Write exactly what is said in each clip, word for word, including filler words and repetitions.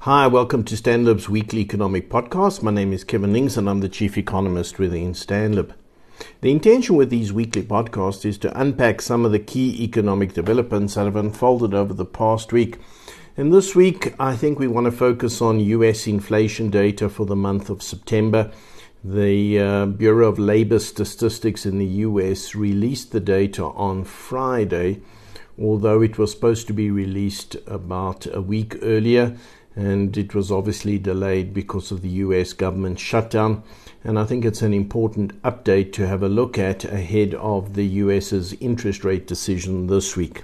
Hi, welcome to Stanlib's weekly economic podcast. My name is Kevin Links and I'm the chief economist within Stanlib. The intention with these weekly podcasts is to unpack some of the key economic developments that have unfolded over the past week. And this week, I think we want to focus on U S inflation data for the month of September. The uh, Bureau of Labor Statistics in the U S released the data on Friday, although it was supposed to be released about a week earlier. And it was obviously delayed because of the U S government shutdown. And I think it's an important update to have a look at ahead of the U S's interest rate decision this week.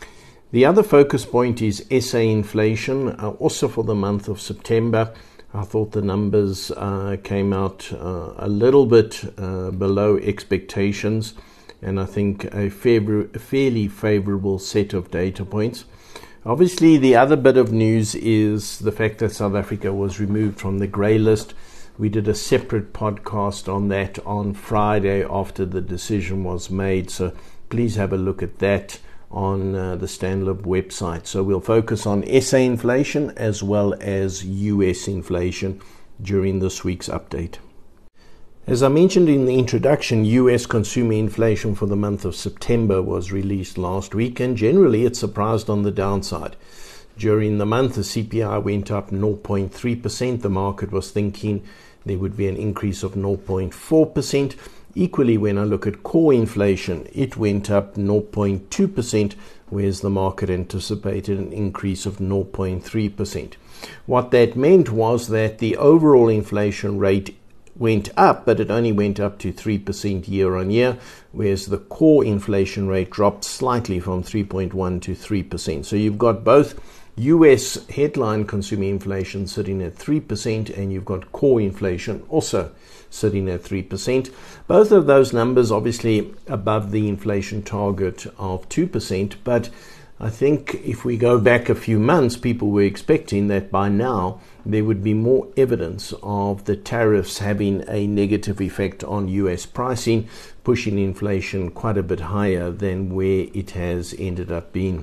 The other focus point is S A inflation, uh, also for the month of September. I thought the numbers uh, came out uh, a little bit uh, below expectations, and I think a, favor- a fairly favorable set of data points. Obviously, the other bit of news is the fact that South Africa was removed from the grey list. We did a separate podcast on that on Friday after the decision was made, so please have a look at that on uh, the Stanlib website. So we'll focus on S A inflation as well as U S inflation during this week's update. As I mentioned in the introduction, U S consumer inflation for the month of September was released last week, and generally it surprised on the downside. During the month, the C P I went up zero point three percent. The market was thinking there would be an increase of zero point four percent. Equally, when I look at core inflation, it went up zero point two percent, whereas the market anticipated an increase of zero point three percent. What that meant was that the overall inflation rate went up, but it only went up to three percent year on year, whereas the core inflation rate dropped slightly from three point one to three percent. So you've got both U S headline consumer inflation sitting at three percent, and you've got core inflation also sitting at three percent. Both of those numbers obviously above the inflation target of two percent, but I think if we go back a few months, people were expecting that by now there would be more evidence of the tariffs having a negative effect on U S pricing, pushing inflation quite a bit higher than where it has ended up being.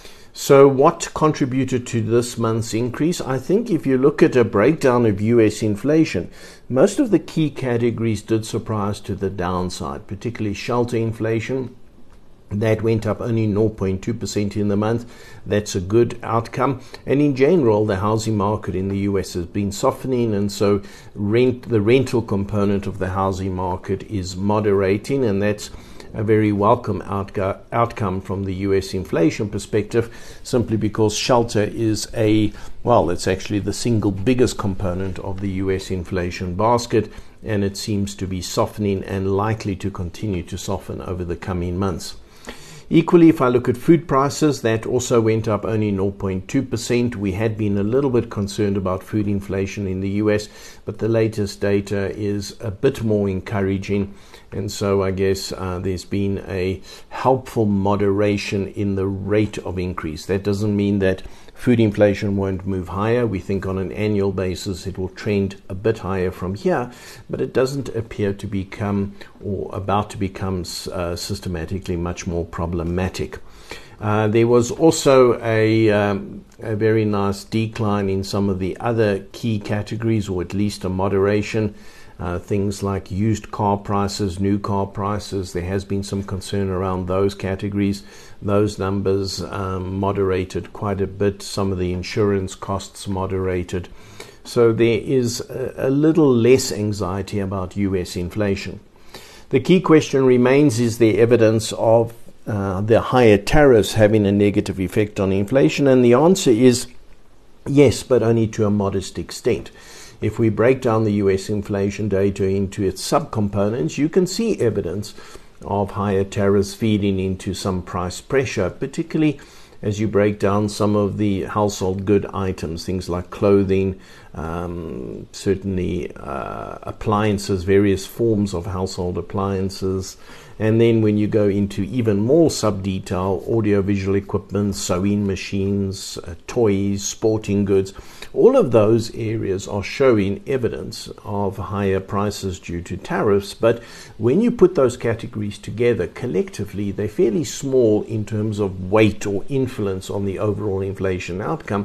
So what contributed to this month's increase? I think if you look at a breakdown of U S inflation, most of the key categories did surprise to the downside, particularly shelter inflation. That went up only zero point two percent in the month. That's a good outcome. And in general, the housing market in the U S has been softening, and so rent, the rental component of the housing market is moderating, and that's a very welcome outgo- outcome from the U S inflation perspective, simply because shelter is a, well, it's actually the single biggest component of the U S inflation basket, and it seems to be softening and likely to continue to soften over the coming months. Equally, if I look at food prices, that also went up only zero point two percent. We had been a little bit concerned about food inflation in the U S, but the latest data is a bit more encouraging. And so I guess uh, there's been a helpful moderation in the rate of increase. That doesn't mean that food inflation won't move higher. We think on an annual basis it will trend a bit higher from here, but it doesn't appear to become or about to become uh, systematically much more problematic. Uh, there was also a, um, a very nice decline in some of the other key categories, or at least a moderation. Uh, things like used car prices, new car prices, there has been some concern around those categories. Those numbers um, moderated quite a bit. Some of the insurance costs moderated. So there is a, a little less anxiety about U S inflation. The key question remains, is there evidence of uh, the higher tariffs having a negative effect on inflation? And the answer is yes, but only to a modest extent. If we break down the U S inflation data into its subcomponents, you can see evidence of higher tariffs feeding into some price pressure, particularly as you break down some of the household good items, things like clothing, um, certainly uh, appliances, various forms of household appliances. And then when you go into even more sub-detail, audiovisual equipment, sewing machines, uh, toys, sporting goods, all of those areas are showing evidence of higher prices due to tariffs. But when you put those categories together collectively, they're fairly small in terms of weight or influence on the overall inflation outcome.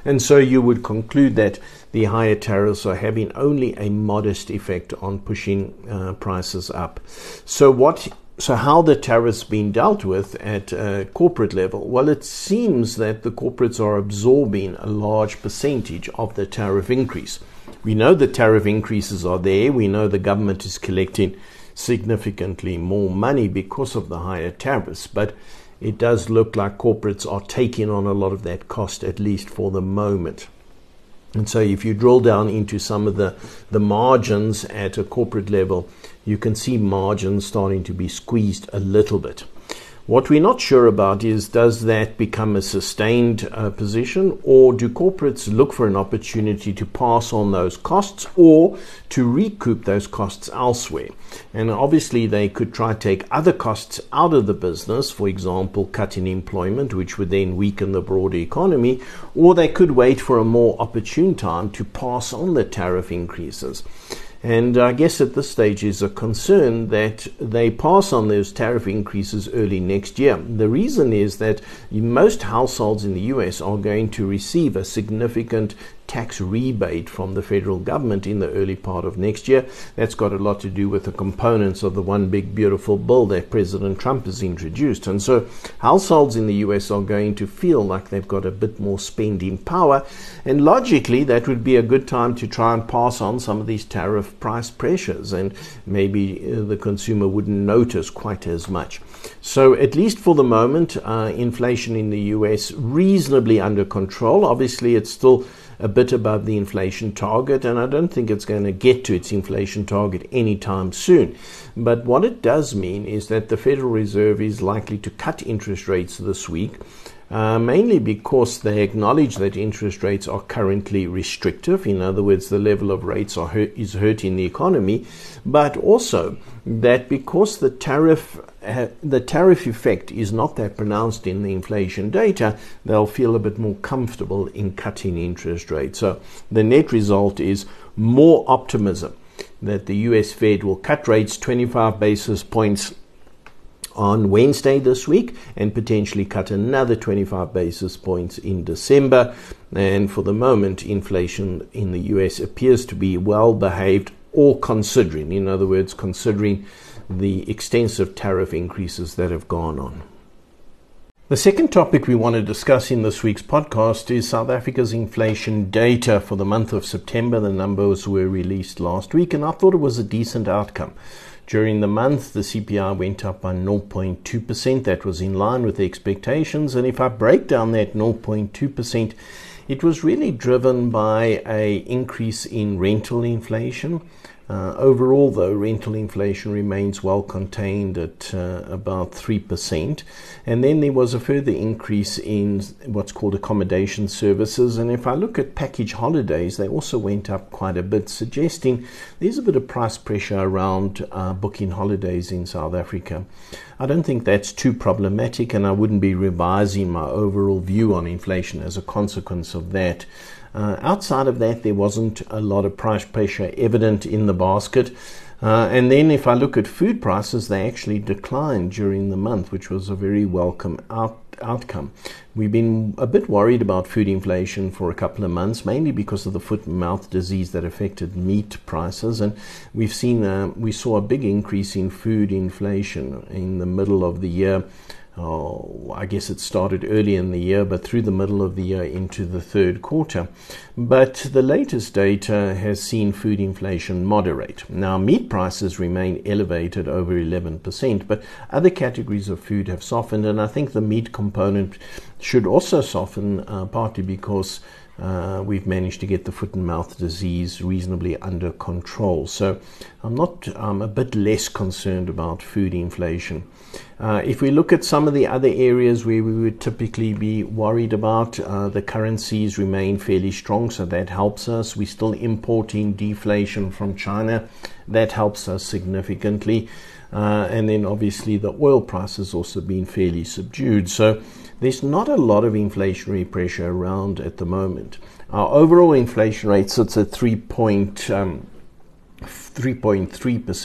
And so you would conclude that the higher tariffs are having only a modest effect on pushing uh, prices up. So what So how the tariffs being dealt with at a corporate level? Well, it seems that the corporates are absorbing a large percentage of the tariff increase. We know the tariff increases are there. We know the government is collecting significantly more money because of the higher tariffs, but it does look like corporates are taking on a lot of that cost, at least for the moment. And so if you drill down into some of the, the margins at a corporate level, you can see margins starting to be squeezed a little bit. What we're not sure about is, does that become a sustained uh, position, or do corporates look for an opportunity to pass on those costs or to recoup those costs elsewhere? And obviously they could try to take other costs out of the business, for example, cutting employment, which would then weaken the broader economy, or they could wait for a more opportune time to pass on the tariff increases. And I guess at this stage is a concern that they pass on those tariff increases early next year. The reason is that most households in the U S are going to receive a significant tax rebate from the federal government in the early part of next year. That's got a lot to do with the components of the one big beautiful bill that President Trump has introduced. And so households in the U S are going to feel like they've got a bit more spending power. And logically, that would be a good time to try and pass on some of these tariff price pressures, and maybe uh, the consumer wouldn't notice quite as much. So at least for the moment, uh, inflation in the U S reasonably under control. Obviously, it's still a bit above the inflation target, and I don't think it's going to get to its inflation target anytime soon. But what it does mean is that the Federal Reserve is likely to cut interest rates this week, uh, mainly because they acknowledge that interest rates are currently restrictive. In other words, the level of rates are hurt, is hurting the economy, but also that because the tariff uh, the tariff effect is not that pronounced in the inflation data, they'll feel a bit more comfortable in cutting interest rates. So the net result is more optimism that the U S Fed will cut rates twenty-five basis points on Wednesday this week, and potentially cut another twenty-five basis points in December. And for the moment, inflation in the U S appears to be well behaved, all considering, in other words, considering the extensive tariff increases that have gone on. The second topic we want to discuss in this week's podcast is South Africa's inflation data for the month of September. The numbers were released last week, and I thought it was a decent outcome. During the month, the C P I went up by zero point two percent. That was in line with the expectations. And if I break down that zero point two percent, it was really driven by an increase in rental inflation. Uh, overall, though, rental inflation remains well contained at uh, about three percent. And then there was a further increase in what's called accommodation services. And if I look at package holidays, they also went up quite a bit, suggesting there's a bit of price pressure around uh, booking holidays in South Africa. I don't think that's too problematic, and I wouldn't be revising my overall view on inflation as a consequence of that. Uh, outside of that, there wasn't a lot of price pressure evident in the basket. Uh, and then if I look at food prices, they actually declined during the month, which was a very welcome out, outcome. We've been a bit worried about food inflation for a couple of months, mainly because of the foot and mouth disease that affected meat prices. And we've seen, uh, we saw a big increase in food inflation in the middle of the year. Oh, I guess it started early in the year, but through the middle of the year into the third quarter. But the latest data has seen food inflation moderate. Now, meat prices remain elevated over eleven percent, but other categories of food have softened, and I think the meat component should also soften, uh, partly because Uh, we've managed to get the foot and mouth disease reasonably under control. So I'm not, I'm a bit less concerned about food inflation. Uh, if we look at some of the other areas where we would typically be worried about, uh, the currencies remain fairly strong, so that helps us. We're still importing deflation from China. That helps us significantly. Uh, and then obviously the oil price has also been fairly subdued. So there's not a lot of inflationary pressure around at the moment. Our overall inflation rate sits at three point three percent,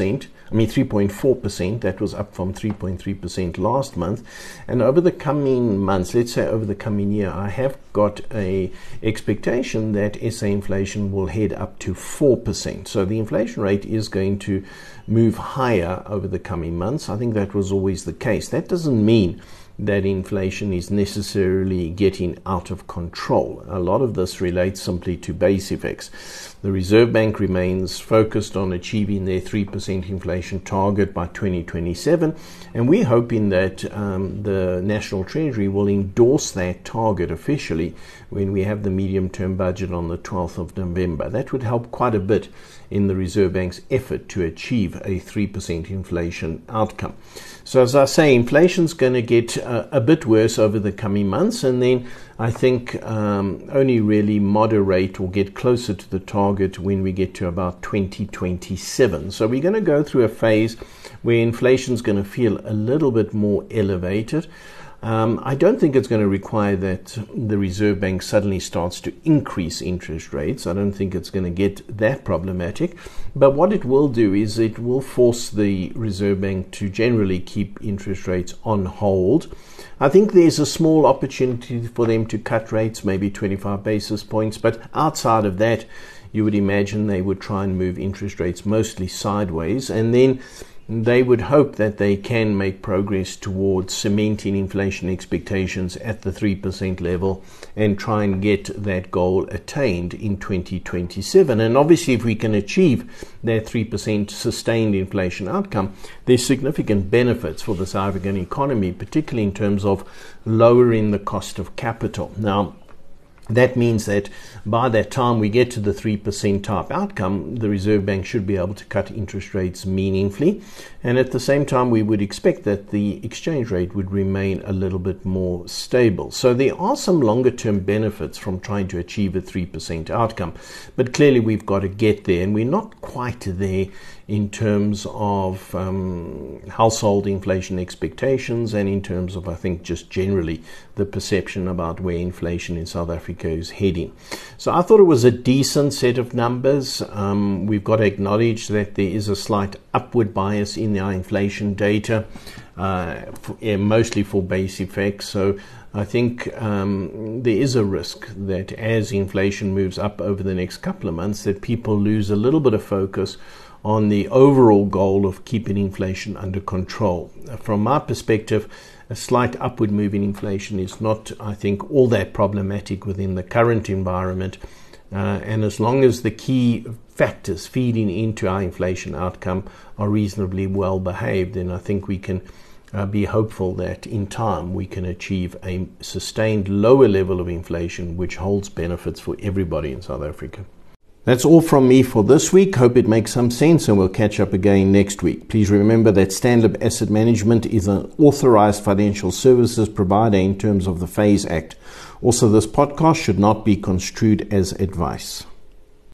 I mean three point four percent. That was up from three point three percent last month. And over the coming months, let's say over the coming year, I have got a expectation that S A inflation will head up to four percent. So the inflation rate is going to move higher over the coming months. I think that was always the case. That doesn't mean that inflation is necessarily getting out of control. A lot of this relates simply to base effects. The Reserve Bank remains focused on achieving their three percent inflation target by twenty twenty-seven, and we're hoping that um, the National Treasury will endorse that target officially when we have the medium-term budget on the twelfth of November. That would help quite a bit in the Reserve Bank's effort to achieve a three percent inflation outcome. So as I say, inflation's going to get uh, a bit worse over the coming months, and then I think um, only really moderate or get closer to the target when we get to about twenty twenty-seven. So we're going to go through a phase where inflation's going to feel a little bit more elevated. Um, I don't think it's going to require that the Reserve Bank suddenly starts to increase interest rates. I don't think it's going to get that problematic. But what it will do is it will force the Reserve Bank to generally keep interest rates on hold. I think there's a small opportunity for them to cut rates, maybe twenty-five basis points. But outside of that, you would imagine they would try and move interest rates mostly sideways. And then they would hope that they can make progress towards cementing inflation expectations at the three percent level and try and get that goal attained in twenty twenty-seven. And obviously, if we can achieve that three percent sustained inflation outcome, there's significant benefits for the South African economy, particularly in terms of lowering the cost of capital. Now, that means that by that time we get to the three percent type outcome, the Reserve Bank should be able to cut interest rates meaningfully. And at the same time, we would expect that the exchange rate would remain a little bit more stable. So there are some longer term benefits from trying to achieve a three percent outcome. But clearly we've got to get there, and we're not quite there in terms of um, household inflation expectations and in terms of, I think, just generally the perception about where inflation in South Africa is heading. So I thought it was a decent set of numbers. Um, we've got to acknowledge that there is a slight upward bias in our inflation data, uh, for, yeah, mostly for base effects. So I think um, there is a risk that as inflation moves up over the next couple of months, that people lose a little bit of focus on the overall goal of keeping inflation under control. From my perspective, a slight upward move in inflation is not, I think, all that problematic within the current environment. Uh, and as long as the key factors feeding into our inflation outcome are reasonably well behaved, then I think we can uh, be hopeful that in time we can achieve a sustained lower level of inflation, which holds benefits for everybody in South Africa. That's all from me for this week. Hope it makes some sense, and we'll catch up again next week. Please remember that STANLIB Asset Management is an authorized financial services provider in terms of the FASE Act. Also, this podcast should not be construed as advice.